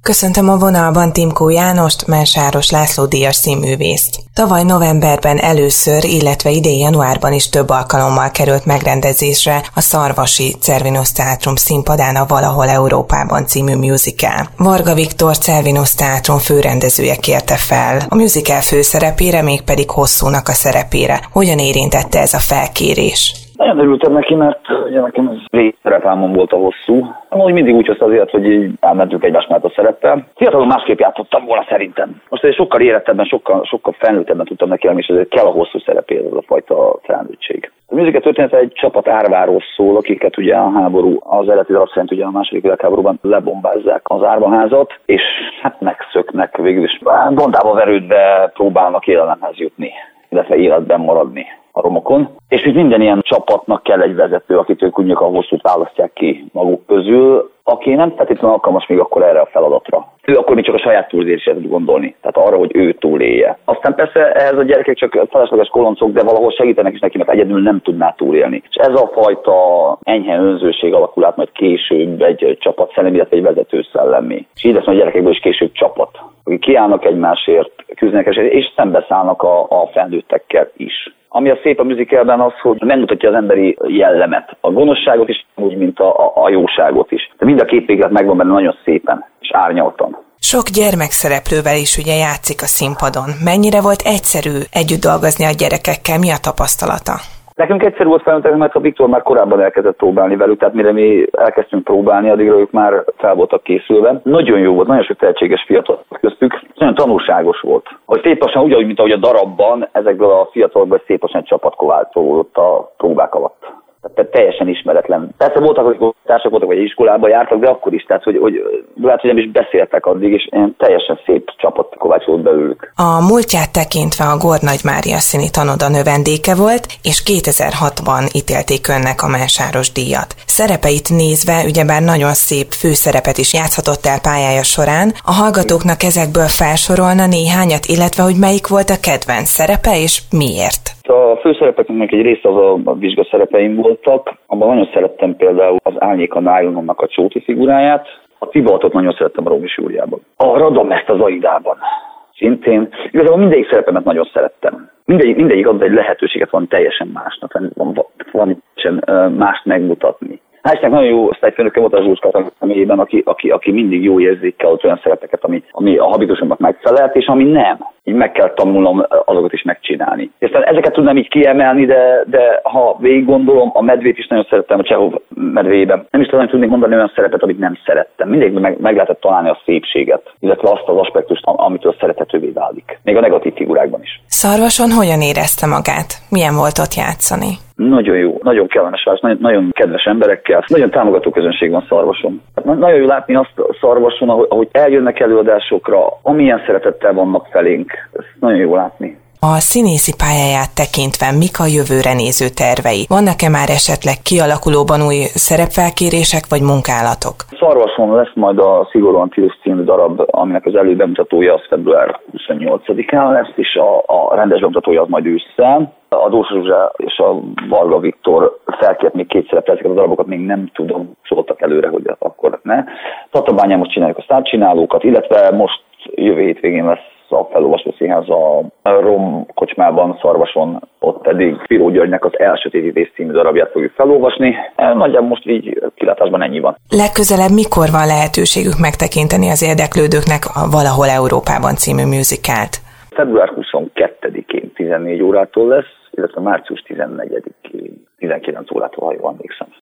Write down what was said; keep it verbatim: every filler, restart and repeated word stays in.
Köszöntöm a vonalban Timkó Jánost, Mensáros László díjas színművészt. Tavaly novemberben először, illetve idén januárban is több alkalommal került megrendezésre a Szarvasi Cervinus Teátrum színpadán a Valahol Európában című musical. Varga Viktor Cervinus Teátrum főrendezője kérte fel a musical főszerepére, mégpedig Hosszúnak a szerepére. Hogyan érintette ez a felkérés? Nagyon örültem neki, mert ugye nekem ez végszerepálmom volt a Hosszú. Amúgy mindig úgy hozta azért, hogy így elmentünk egymás mellett a szereppel. Fiatalon másképp játszottam volna szerintem. Most egy sokkal érettebben, sokkal, sokkal felnőttebben tudtam neki elni, és ezért kell a Hosszú szerepéhez ez a fajta felnőttség. A musical története egy csapat árváról szól, akiket ugye a háború, az eredeti darab szerint ugye a második világháborúban lebombázzák az árvaházat, és hát megszöknek végül is. Gondába verődve próbálnak élelemhez jutni, illetve életben maradni a romokon. És így minden ilyen csapatnak kell egy vezető, akit ők úgy a Hosszút választják ki maguk közül, aki nem feltétlenül alkalmas még akkor erre a feladatra. Ő akkor még csak a saját túlélésre tud gondolni, tehát arra, hogy ő túlélje. Aztán persze ehhez a gyerekek csak felesleges koloncok, de valahol segítenek is neki, mert egyedül nem tudná túlélni. És ez a fajta enyhe önzőség alakul át majd később egy csapat szellemi, illetve egy vezető szellemi. És így lesz a gyerekekből is később csapat, akik kiállnak egymásért, küzdenek, és szembeszállnak a, a felnőttekkel is. Ami a szép a musicalben az, hogy megmutatja az emberi jellemet, a gonoszságot is, úgy, mint a, a, a jóságot is. De mind a két véglet megvan benne nagyon szépen és árnyaltan. Sok gyermekszereplővel is ugye játszik a színpadon. Mennyire volt egyszerű együtt dolgozni a gyerekekkel, mi a tapasztalata? Nekünk egyszerű volt felnőtteknek, mert a Viktor már korábban elkezdett próbálni velük, tehát mire mi elkezdtünk próbálni, addigra ők már fel voltak készülve. Nagyon jó volt, nagyon sok tehetséges fiatal köztük, nagyon tanulságos volt. Hogy szép lassan, ugyanúgy, mint ahogy a darabban, ezekből a fiatalokból szép lassan csapat kovácsolódott a próbák alatt. Tehát teljesen ismeretlen. Persze voltak, akik társak voltak, vagy iskolába jártak, de akkor is, tehát hogy, hogy lehet, hogy nem is beszéltek addig, és teljesen szép csapat kovácsolódott belőlük. A múltját tekintve a Gornagy Mária Színi Tanoda növendéke volt, és kétezer-hatban ítélték önnek a Mensáros díjat. Szerepeit nézve ugyebár nagyon szép főszerepet is játszhatott el pályája során. A hallgatóknak ezekből felsorolna néhányat, illetve hogy melyik volt a kedvenc szerepe, és miért? A főszerepeknek egy része az a vizsgaszerepeim voltak. Abban nagyon szerettem például az Árnyéka Nájlonnak a Csóti figuráját. A Tibaltot nagyon szerettem a Római Júliában. A Radameszt az Aidában. Szintén. Igazából mindegyik szerepemet nagyon szerettem. Mindegyik, mindegyik ad egy lehetőséget van teljesen másnak, van, van teljesen mást megmutatni. Hál' nagyon jó osztályfőnöke volt a Zsúzskának személyében, aki, aki, aki mindig jó érzékkel ott olyan szerepeket, ami, ami a habitusomnak megfelelt, és ami nem. Így meg kell tanulnom azokat is megcsinálni. És aztán ezeket tudnám így kiemelni, de, de ha végig gondolom, a Medvét is nagyon szerettem a Csehov medvéjében. Nem is tudom, hogy tudnék mondani olyan szerepet, amit nem szerettem. Mindegyikben meg, meg lehetett találni a szépséget, illetve azt az aspektust, amitől szerethetővé válik. Még a negatív figurákban is. Szarvason hogyan érezte magát? Milyen volt ott játszani? Nagyon jó, nagyon kellemes város, nagyon, nagyon kedves emberekkel, nagyon támogató közönség van Szarvason. Hát nagyon jó látni azt Szarvason, ahogy, ahogy eljönnek előadásokra, amilyen szeretettel vannak felénk. Ez nagyon jó látni. A színészi pályáját tekintve mik a jövőre néző tervei? Vannak-e már esetleg kialakulóban új szerepfelkérések vagy munkálatok? Szarvason lesz majd a Szigorúan Tilos című darab, aminek az előbemutatója az február huszonnyolcadikán lesz, és a, a rendes bemutatója az majd ősszel. A Dósa Zsuzsa és a Varga Viktor felkért még két szerepre, ezeket a darabokat még nem tudom, szóltak előre, hogy akkor ne. Tatabányán most csináljuk a sztárcsinálókat, illetve most jövő hétvégén lesz a felolvasó színház a Rom kocsmában, Szarvason, ott pedig Piró Györgynek az Elsötétítés című darabját fogjuk felolvasni. Nagyjából most így kilátásban ennyi van. Legközelebb mikor van lehetőségük megtekinteni az érdeklődőknek a Valahol Európában című musicalt? február huszonkettedikén tizennégy órától lesz, illetve március tizennegyedikén tizenkilenc órától, ha jól emlékszem.